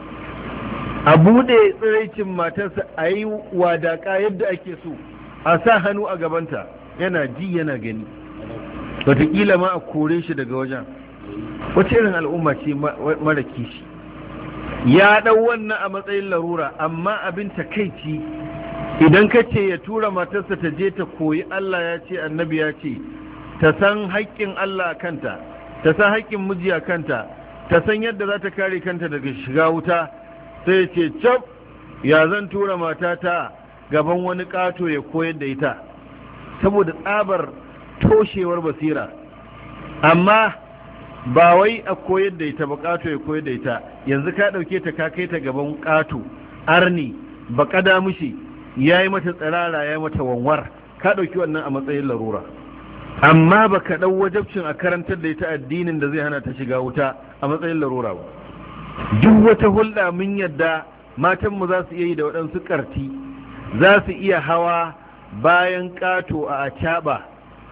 a buɗe tsiraicin matarsa, a yi wadaƙa yadda ake so, a sa hannu a gabanta, yana ji yana gani, wataƙila ma a kore shi daga wajen. wace irin al'umma ce mara kishi? ya ɗau wannan a matsayin larura, amma abin takaici idan ka ce ya tura matarsa ta je ta koyi Allah ya ce, annabi ya ce, ta san haƙƙin Allah a kanta, ta san haƙƙin miji a kanta, ta san yadda za ta kare kanta daga shiga wuta, sai ce cap, ya zan tura matata gaban wani ƙato ya koyar da ita, saboda tsabar toshewar basira. amma ba wai a koyar da ita ba, ƙato ya koyar da ita, yanzu ka ɗauke ta ka kai ta gaban ƙato arni ba kada mushi, ya yi mata tsirara, ya yi mata wanwar, ka ɗauki wannan a matsayin larura. amma ba ka ɗau wajabcin a karantar da ita addinin da zai hana ta shiga wuta a matsayin larura ba. duk wata hulɗa mun yadda matanmu za su iya yi da waɗansu ƙarti, za su iya hawa bayan ƙato a acaɓa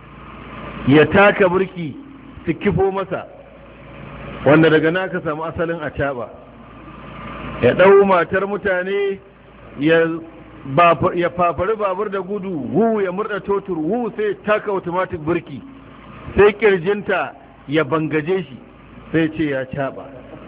ya taka burki su kifo masa, wanda daga na ka samu asalin acaɓa. ya ɗau matar mutane ya fafari babur da gudu, wu ya murda totur, wu sai taka automatic burki, sai kirjinta ya bangaje shi, sai ce ya caɓa.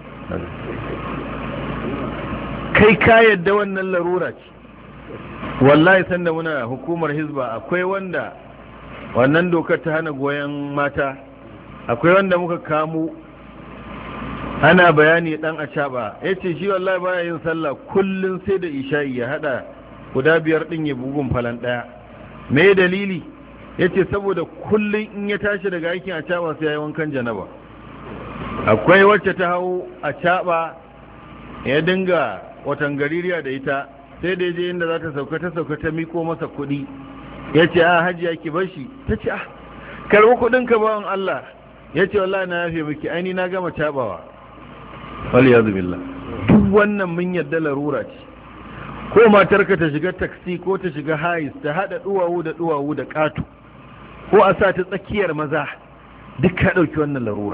kai ka yadda wannan larura ce? wallahi sanda muna hukumar hizba akwai wanda wannan dokar ta hana goyon mata, akwai wanda muka kamo ana bayani dan a caɓa, ya ce shi wallahi baya yin sallah kullum sai da isha'i ya hada guda 5 din ya bugun falan daya. me dalili? ya ce saboda kullum in ya tashi daga aikin a caɓa sai ya yi wankan janaba. akwai wacce ta hau a caɓa ya dinga watan gaririya da ita, sai da je inda za ta sauka ta miko masa kuɗi, ya ce a hajiya ki bar shi, ta ce ah karɓi kuɗin ka bawan Allah, ya ce wallahi na yafe miki, aini na gama caɓawa. waliyazu billah. duk wannan mun yadda larura ce. ko matarka ta shiga taksi ko ta shiga hayis, ta haɗa duwawu da ƙato, ko a sa ta tsakiyar maza, duk ka ɗauki wannan larura.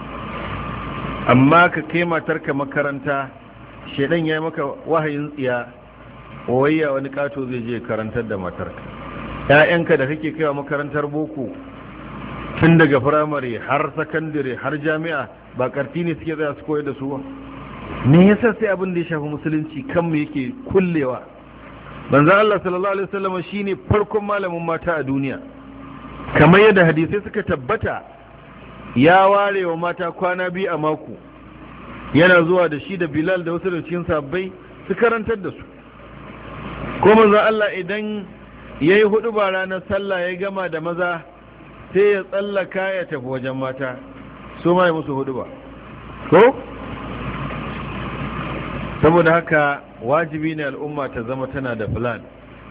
amma ka kai matarka makaranta, shedan ya yi maka wahayin tsiya, wayya wani ƙato zai je karantar da matarka. ‘ya'yanka da kake kaiwa makarantar boko tun daga firamare har sakandare har jami'a, ba ƙarfi ne suke tsaya su koyar da su ba? me yasa sai abin da ya shafi musulunci kanmu yake kullewa? manzon Allah sallallahu alaihi wasallam shine farkon malamin mata a duniya, kamar yadda hadisai suka tabbata. ya ware wa mata kwana 2 a mako, yana zuwa da shi da Bilal da wasu da cikin sabbai su karantar da su. ko manzon Allah idan ya yi hudu ba ranar sallah ya gama da maza sai ya tsallaka ya tafi wajen mata su ma ya musu hudu ba ko? saboda haka wajibi ne al'umma ta zama tana da plan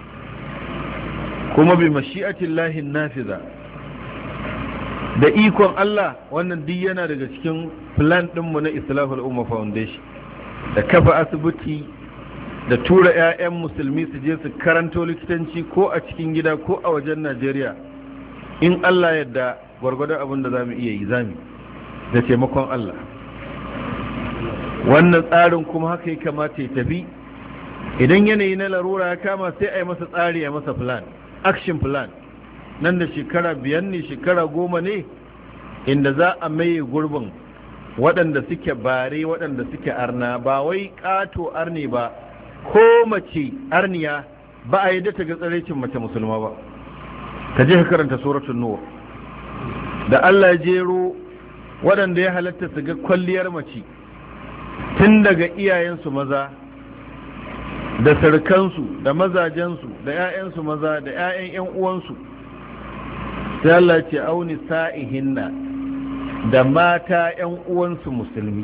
kuma bi mashi'atin lahin nafiza da ikon Allah wannan duk yana daga cikin plan ɗinmu na Islahul Umma Foundation da kafa asibiti da tura 'ya'yan musulmi su je su karanto likitanci ko a cikin gida ko a wajen Najeriya in Allah yadda gwargwadon abin da za mu iya yi zami da taimakon Allah wannan tsarin kuma haka ya kamata ya tafi idan yanayi na larura ya kama sai a yi masa tsari a masa plan action plan nan da shekara 5 ne shekara 10 ne inda za a maye gurbin waɗanda suke bare waɗanda suke arna ba wai ƙato arne ba ko mace arniya ba a yi da ta ga tsaraicin mace musulma ba ka je ka karanta suratul nur da Allah ya jero waɗanda ya halatta su ga kwalliyar mace tun daga iyayensu maza da sarkansu da mazajensu da 'ya'yansu maza da 'ya'yan 'yan uwansu sai Allah ce auni sa'ihinna da mata 'yan uwansu musulmi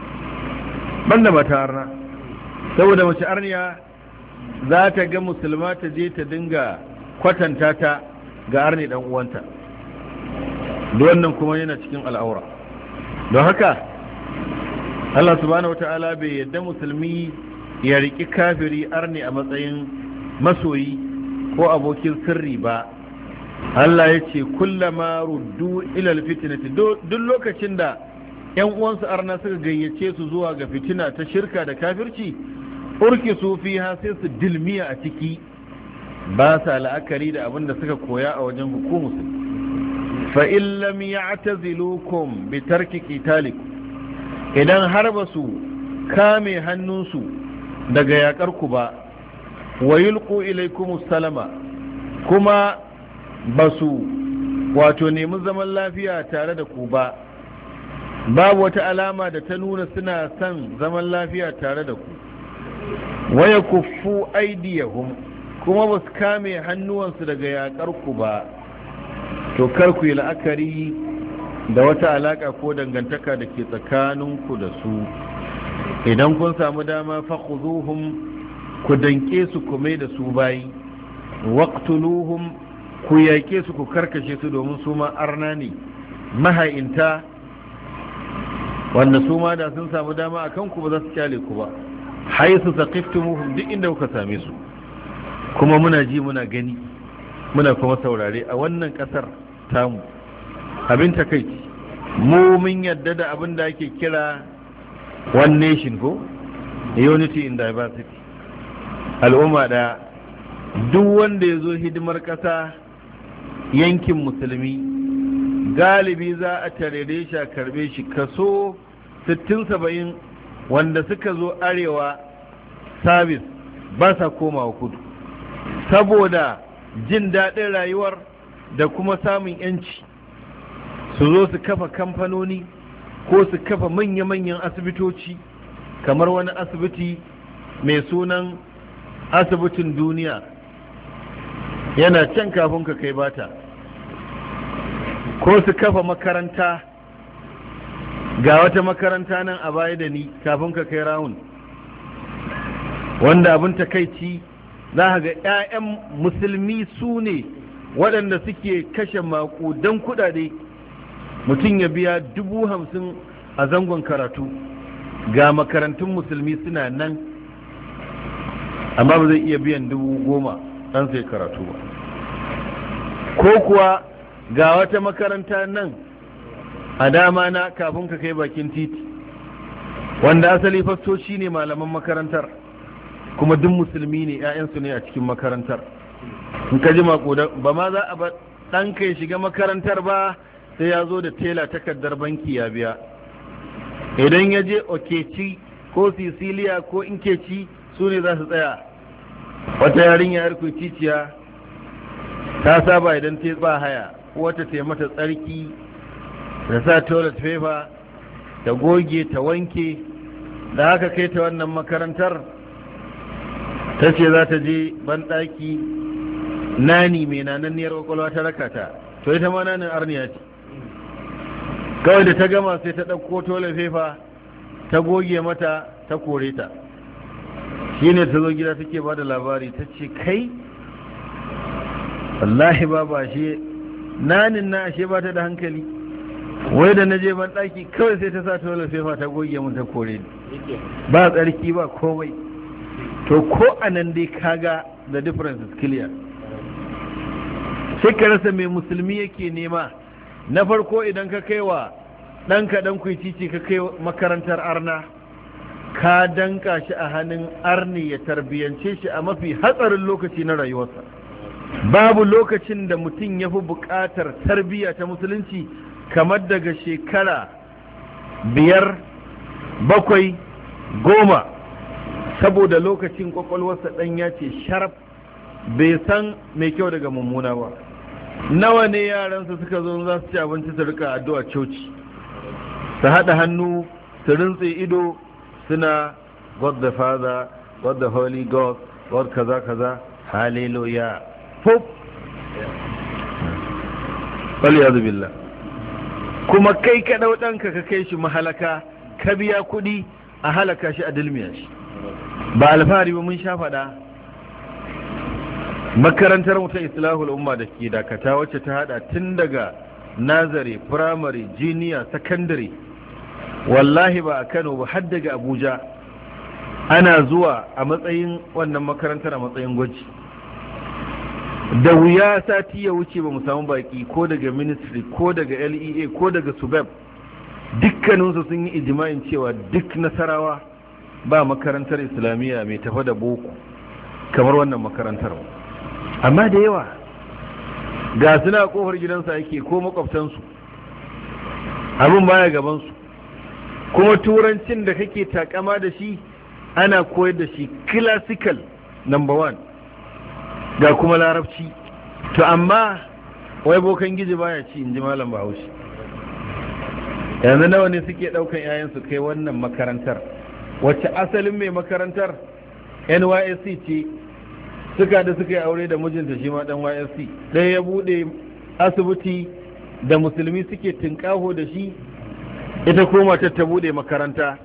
banda mata arna saboda mace arniya za ta ga musulma ta je ta dinga kwatanta ta ga arni dan uwanta wannan kuma yana cikin al'aura don haka Allah subhanahu wata'ala bai yadda musulmi ya riki kafiri arni a matsayin masoyi ko abokin sirri ba. Allah ya ce kullama ruddu ila alfitnati duk lokacin da ƴan uwansu arna suka gayyace su zuwa ga fitina ta shirka da kafirci urkisu fiha sai su dilmiya a ciki ba sa la'akari da abin da suka koya a wajen hukumu fa in lam ya'tazilukum bi tarki qitalikum idan har ba su kame hannunsu daga yakar ku ba wa yulqu ilaykum salama kuma ba su wato nemi zaman lafiya tare da ku ba babu wata alama da ta nuna suna son zaman lafiya tare da ku waya kuffu aidiyahum kuma ba su kame hannuwansu daga yakar ku ba to kar ku yi la'akari da wata alaka ko dangantaka da ke tsakaninku da su idan kun samu dama fakhuzuhum ku danke su ku mai da su bayi waqtuluhum ku yake su ku karkashe su domin su ma arna ne maha'inta wanda su ma da sun samu dama a kanku ba za su kyale ku ba haisu saqiftumuhum duk inda kuka same su kuma muna ji muna gani muna kuma saurare a wannan kasar tamu abin takaici mu mun yadda da abin da ake kira one nation ko unity in diversity al'umma da duk wanda ya zo hidimar kasa yankin musulmi galibi za a tarere shi a karbe shi kaso 60-70 wanda suka zo arewa sabis ba sa komawa kudu saboda jin daɗin rayuwar da kuma samun yanci su zo su kafa kamfanoni ko su kafa manya-manyan asibitoci kamar wani asibiti mai sunan asibitin duniya yana can kafin ka kai bata ko su kafa makaranta ga wata makaranta nan a baya da ni kafin ka kai rawun wanda abin takaici za ka ga 'ya'yan musulmi su ne waɗanda suke kashe maƙudan kuɗaɗe mutum ya biya 50,000 a zangon karatu ga makarantun musulmi suna nan amma ba zai iya biyan 10,000 ɗan sai karatu ba ko kuwa ga wata makaranta nan a dama na kafin ka kai bakin titi wanda asali fastoci ne malaman makarantar kuma duk musulmi ne 'ya'yansu ne a cikin makarantar in ka ji maƙudan ba ma za a ba ɗanka ya shiga makarantar ba sai ya zo da tela takardar banki ya biya idan ya je okeci ko sicilia ko inkeci su ne za su tsaya wata yarinya yar kuciciya ta saba idan ta ba haya wata ta mata tsarki da sa toilet paper ta goge ta wanke da haka kai ta wannan makarantar ta ce za ta je banɗaki nani mai nananniyar kwakwalwa ta rakata, to ita ma nanin arniya ce. Kawai da ta gama sai ta ɗauko toilet paper ta goge mata ta kore ta. Shi ne ta zo gida take ba da labari, ta ce kai wallahi ba shi nanin na ashe ba ta da hankali, wai da na je ban ɗaki kawai sai ta sa toilet paper ta goge mun ta kore ni, ba tsarki ba komai. To ko anan dai kaga the difference is clear. Sai ka rasa mai musulmi yake nema. Na farko idan ka kai wa ɗanka ɗan kuicici ka kai makarantar arna, ka danka shi a hannun arni ya tarbiyance shi a mafi hatsarin lokaci na rayuwarsa. Babu lokacin da mutum ya fi buƙatar tarbiyya ta musulunci kamar daga shekara 5, 7, 10, saboda lokacin kwakwalwarsa ɗan ya ce sharaf, bai san mai kyau daga mummuna ba. Nawa ne yaransu suka zo za su ci abinci su rika addu'a coci, su haɗa hannu su rintse ido suna God the Father, God the Holy Ghost, God kaza kaza, hallelujah, pop, waliyadu billah. Kuma kai ka ɗau ɗanka ka kai shi mahalaka, ka biya kuɗi a halaka shi a dilmiya shi. Ba alfahari ba, mun sha faɗa. Makarantar mu ta Islahul Umma da ke Dakata, wacce ta hada tun daga nazare, firamare, jiniya, sakandare, wallahi ba a Kano ba har daga Abuja ana zuwa a matsayin wannan makarantar a matsayin gwaji. Da wuya sati ya wuce ba mu samu baki ko daga ministry ko daga LEA ko daga subeb, dukkaninsu sun yi ijma'in cewa duk Nasarawa ba makarantar islamiyya mai tafa da boko kamar wannan makarantar. Amma da yawa ga suna kofar gidansa yake ko makwabtansu, abin baya gabansu, kuma turancin da kake takama da shi ana koyar da shi classical number 1, ga kuma larabci. To amma wai bokan gizi baya ci, in ji malam Bahaushe. Yanzu nawa ne suke daukan yayansu kai wannan makarantar, wacce asalin mai makarantar NYSC ce, suka yi aure da mijinta shi ma dan YSC, ɗaya ya bude asibiti da musulmi suke tinkaho da shi, ita ko matar ta bude makaranta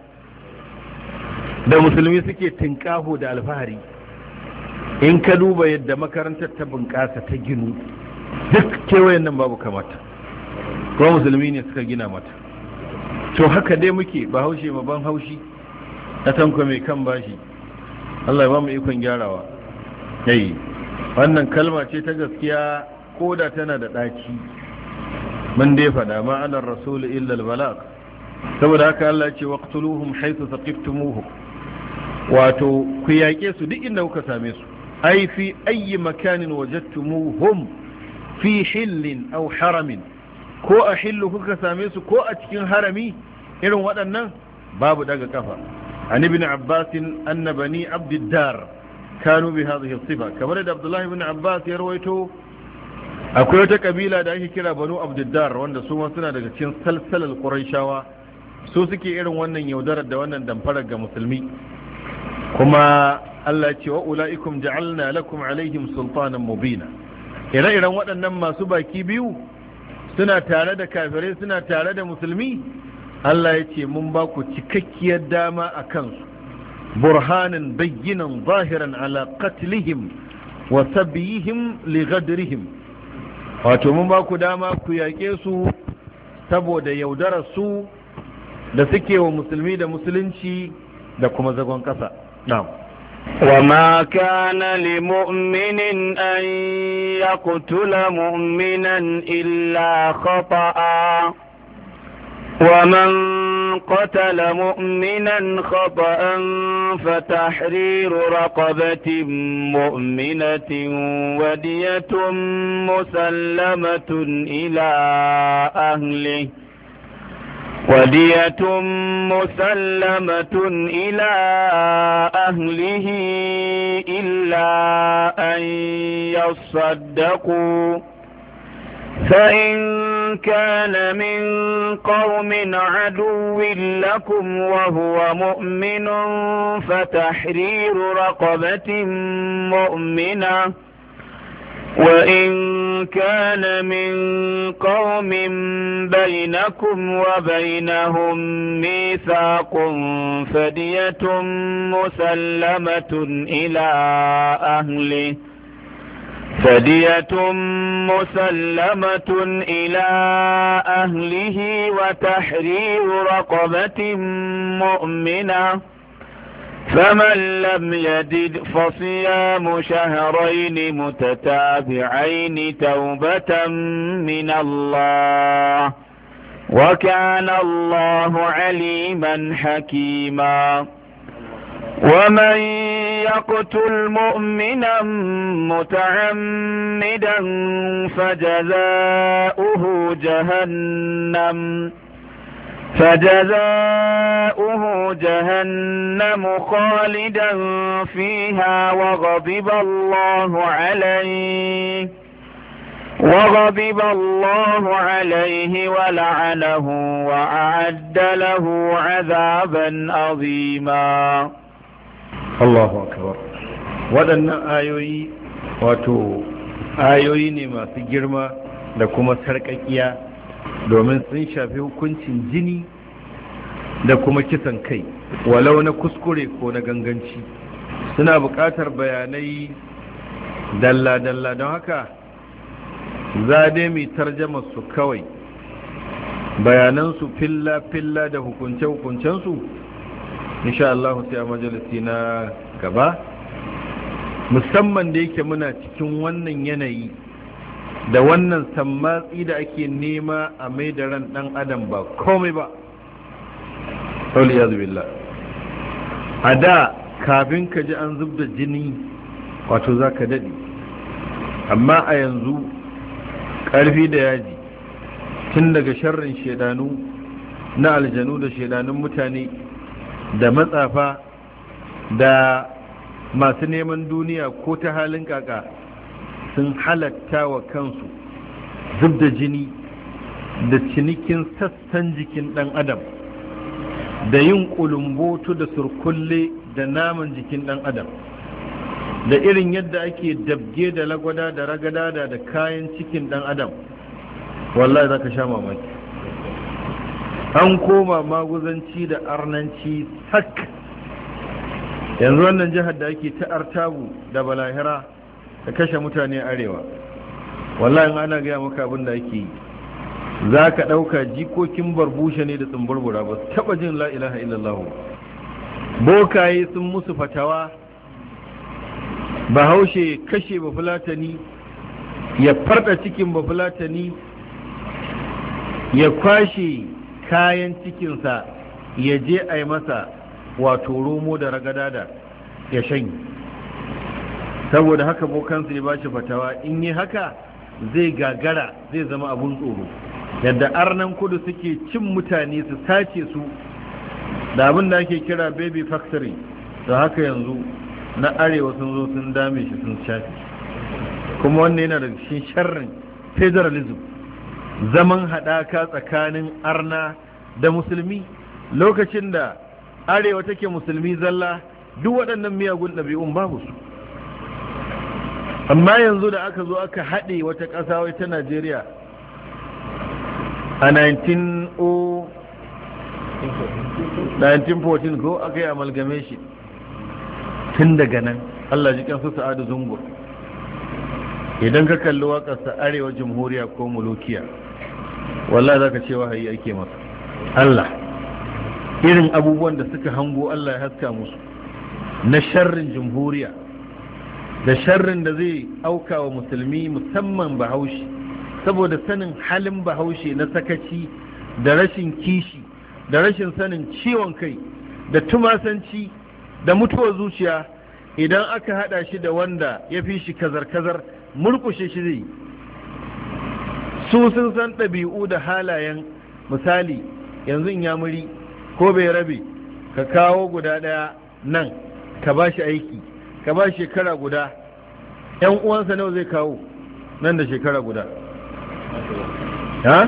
da musulmi suke tinkaho da alfahari. In ka duba yadda makarantar ta bunƙasa ta ginu, duk kewayen nan babu kamata, kuma musulmi ne suka gina mata. To haka dai muke, Bahaushe ma ban haushi, na tanko mai kan bashi. Allah ya ba mu ikon gyarawa. Yayi, wannan kalma ce ta gaskiya, ko da tana da ɗaci. Mun dai faɗa ma anar rasul illa albalag. Saboda haka Allah ya ce waqtuluhum haythu saqiftumuhum, wato ku yaƙe su duk inda kuka same su. Ai fi ayyi makanin wajadtumuhum fi hillin aw haramin, ko a hillu kuka same su ko a cikin harami, irin waɗannan babu daga kafa. An ibn Abbas anna bani Abdiddar kanu bi hadhihi sifa, kamar da Abdullah ibn Abbas ya rawaito, akwai wata kabila da ake kira banu Abdiddar wanda su ma suna daga cikin salsalal Qurayshawa, su suke irin wannan yaudarar da wannan damfarar ga musulmi. Kuma Allah ya ce wa ulaikum ja'alna lakum alaihim sultanan mubina. Ire-iren waɗannan masu baki biyu suna tare da kafirai suna tare da musulmi, Allah ya ce mun ba ku cikakkiyar dama a kansu, burhanin bayyinan zahiran ala qatlihim wa sabiyihim li ghadrihim, wato mun ba ku dama ku yaƙe su saboda yaudarar su da suke wa musulmi da musulunci da kuma zagon ƙasa. Na'am. وما كان لمؤمن أن يقتل مؤمنا إلا خطأ ومن قتل مؤمنا خطأ فتحرير رقبة مؤمنة ودية مسلمة إلى أهله إلا أن يصدقوا، فإن كان من قوم عدو لكم وهو مؤمن فتحرير رقبة مؤمنة، وإن كان من قوم بينكم وبينهم ميثاق فدية مسلمة إلى أهله وتحرير رقبة مؤمنة فمن لم يجد فصيام شهرين متتابعين توبة من الله وكان الله عليما حكيما ومن يقتل مؤمنا متعمدا فجزاؤه جهنم خالدا فيها وغضب الله عليه ولعنه وأعد له عذابا عظيما. Allahu akbar. Waɗannan ayoyi wato ayoyi ne masu girma da kuma sarƙaƙiya domin sun shafi hukuncin jini da kuma kisan kai walau na kuskure ko na ganganci. Suna buƙatar bayanai dalla-dalla don haka za dai mai tarjama su kawai bayanansu filla-filla da hukunce-hukuncensu insha Allah sai a majalisi na gaba, musamman da yake muna cikin wannan yanayi da wannan sammatsi da ake nema a mai da ran dan adam ba komai ba. Billah. A da kafin ka ji an zub da jini wato za ka daɗe, amma a yanzu ƙarfi da yaji tun daga sharrin shedanu na aljanu da shedanun mutane da matsafa da masu neman duniya ko ta halin kaka sun halatta wa kansu zub da jini da cinikin sassan jikin dan adam da yin kulumbotu da surkulle da naman jikin dan adam da irin yadda ake dabge da lagwada da ragada da kayan cikin dan adam. Wallahi za ka sha mamaki. An koma maguzanci da arnanci sak. Yanzu wannan jihar da ake ta artabu da balahira da kashe mutane arewa, wallahi ana gaya maka abin da ake yi za ka ɗauka jikokin barbushe ne da tsumburbura ba su taɓa jin la ilaha illallah. Bokaye sun musu fatawa, bahaushe kashe bafulatani ya farɗa cikin bafulatani ya kwashe kayan cikinsa ya je a yi masa wato romo da ragadada ya shanyi. Saboda haka bokansa ya ba shi fatawa in yi haka zai gagara, zai zama abun tsoro. Yadda arnan kudu suke cin mutane su sace su da abin da ake kira baby factory, da haka yanzu na arewa sun zo sun dame shi sun shafi. Kuma wannan yana da cikin sharrin federalism, zaman haɗaka tsakanin arna da musulmi. Lokacin da arewa take musulmi zalla duk waɗannan miyagun ɗabi'un babu su, amma yanzu da aka zo aka haɗe wata ƙasa wai ta Najeriya a 1914 ko aka yi amalgamation. Tun daga nan Allah ji kansu Sa'adu Zungur, idan ka kalli waƙarsa arewa jamhuriya ko mulukiya, wallahi za ka ce wahayi ake masa. Allah irin abubuwan da suka hango Allah ya haska musu na sharrin jamhuriya da sharrin da zai auka wa musulmi, musamman bahaushe, saboda sanin halin bahaushe na sakaci da rashin kishi da rashin sanin ciwon kai da tumasanci da mutuwar zuciya. Idan aka hada shi da wanda ya fi shi kazar-kazar, murkushe shi zai. Su sun san ɗabi'u da halayen, misali yanzu in yamuri ko bai rabe ka kawo guda ɗaya nan ka ba shi aiki, ka ba shekara guda, ‘yan uwansa nawa zai kawo nan da shekara guda? Ha?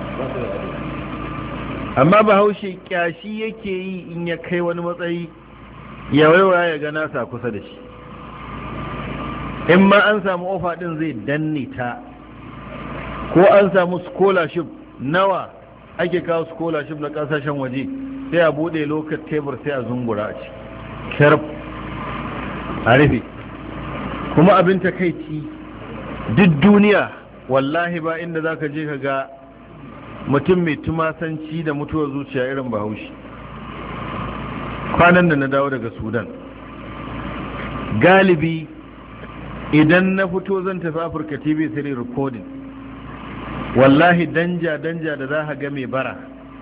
Amma bahaushe kyashi yake yi in ya kai wani matsayi ya waiwaya ya gana sa kusa da shi. in ma an samu ofa din zai danne ta. Ko an samu scholarship, nawa ake kawo scholarship na kasashen waje, sai a bude lokacin tebur sai a zungura a ci kyarf a rufe. Kuma abin takaici duk duniya wallahi ba inda za ka je ka ga mutum mai tumasanci da mutuwar zuciya irin Bahaushe. Kwanan da na dawo daga Sudan, galibi idan na fito zan tafi Africa TV sai recording, wallahi danja da za ka ga mai bara,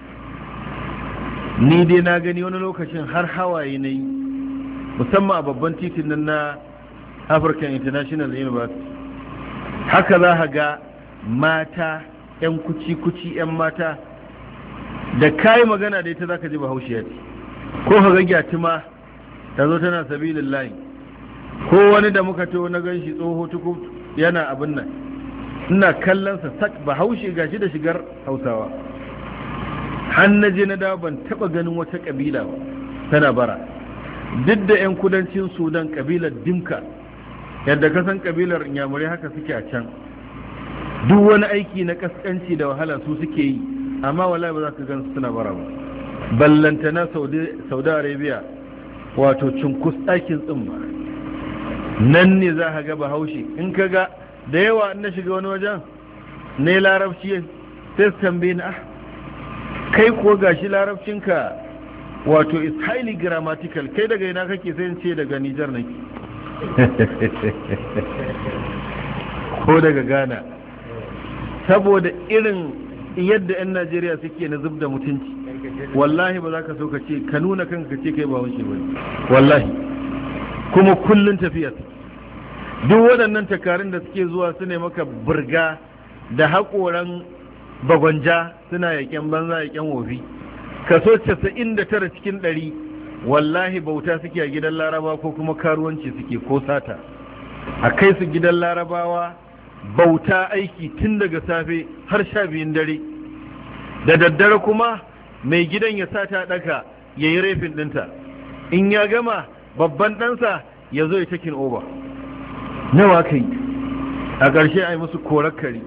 ni dai na gani wani lokacin har hawaye na yi, musamman a babban titin nan na African International University. Haka za ka ga mata 'yan kuci 'yan mata da kayi magana da ita za ka ji Bahaushiya ce, ko ka ga gyatuma ta zo tana sabilin layi, ko wani da muka to na gan shi tsoho tuku yana abin nan, ina kallonsa sak Bahaushe gashi da shigar Hausawa. Har na je na dawo ban taba ganin wata kabila ba tana bara. Duk da 'yan kudancin Sudan kabilar Dimka, yadda ka san kabilar Inyamurai haka suke a can, duk wani aiki na kaskanci da wahala su suke yi, amma wallahi ba za ka gan suna bara ba. Ballantana Saudi Arabia, wato cunkus ɗakin tsimma, nan ne za ka ga Bahaushe. In ka ga da yawa na shiga wani wajen ne larabci sai su tambaye ni, kai ko gashi larabcinka wato is highly grammatical, kai daga ina kake? sai in ce daga Nijar nake ko daga Ghana, saboda irin yadda 'yan Najeriya suke na zub da mutunci. Wallahi ba za ka so ka ce ka nuna kanka ce kai ba wuce ba, wallahi. Kuma kullun tafiya duk waɗannan takarun da suke zuwa su ne maka burga da haƙoran bagwanja, suna yaƙen banza yaƙen wofi. Kaso 99 cikin 100 wallahi bauta suke a gidan Laraba ko kuma karuwanci suke ko sata. A kai su gidan Larabawa bauta aiki tun daga safe har 12 dare, da daddare kuma mai gidan ya sa ta ɗaka ya yi rafin ɗinta. In ya gama babban ɗansa ya zo ya takin over. Nawa kai a ƙarshe a yi musu korar kare.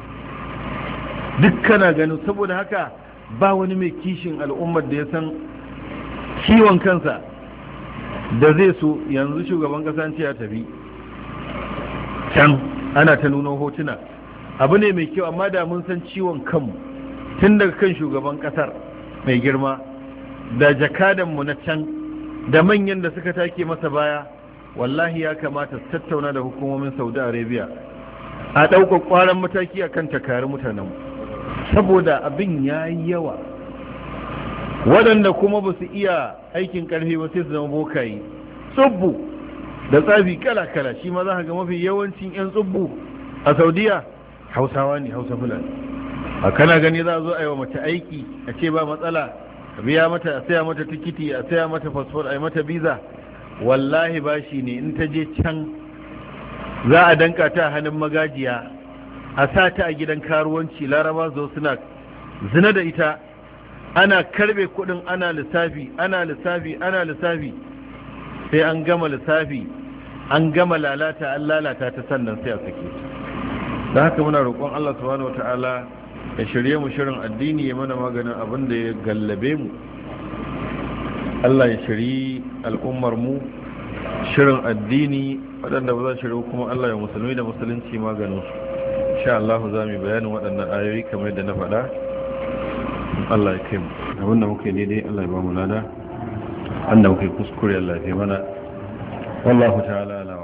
Duk kana ganin, saboda haka ba wani mai kishin al'ummar da ya san ciwon kansa da zai so. Yanzu shugaban ƙasa ce ya tafi can, ana ta nuna hotuna, abu ne mai kyau, amma da mun san ciwon kanmu tun daga kan shugaban ƙasar mai girma da jakadanmu na can da manyan da suka take masa baya, wallahi ya kamata su tattauna da hukumomin Saudi Arabia a ɗaukar ƙwaron mataki akan takari mutanenmu, saboda abin ya yi yawa. Waɗanda kuma ba su iya aikin ƙarfi ba sai su zama bokaye, tsubbu da tsafi kala-kala. Shi ma za ka ga mafi yawancin 'yan tsubbu a Saudiya Hausawa ne, Hausa Fulani. A kana gani za a zo a yi wa mace aiki a ce ba matsala, a biya mata, a saya mata tikiti, a saya mata fasfot, a yi mata biza. Wallahi ba shi ne, in ta je can za a danka ta hannun magajiya, a sa ta a gidan karuwanci. Laraba zo suna zina da ita, ana karbe kudin, ana lissafi sai an gama lissafi, an gama lalata, an lalata ta, sannan sai a sake ta. Da haka muna roƙon Allah subhanahu wata'ala ya shirye mu shirin addini, ya mana maganin abin da ya gallabe mu. Allah ya shiri al'ummar mu shirin addini, waɗanda ba za shirye kuma Allah ya musulmi da musulunci maganin su. Insha Allah za mu bayanin waɗannan ayoyi kamar yadda na faɗa. Allah ya kai mu. Abinda muka yi daidai Allah ya ba mu lada, wanda muka yi kuskure Allah ya kai mana. Wallahu ta'ala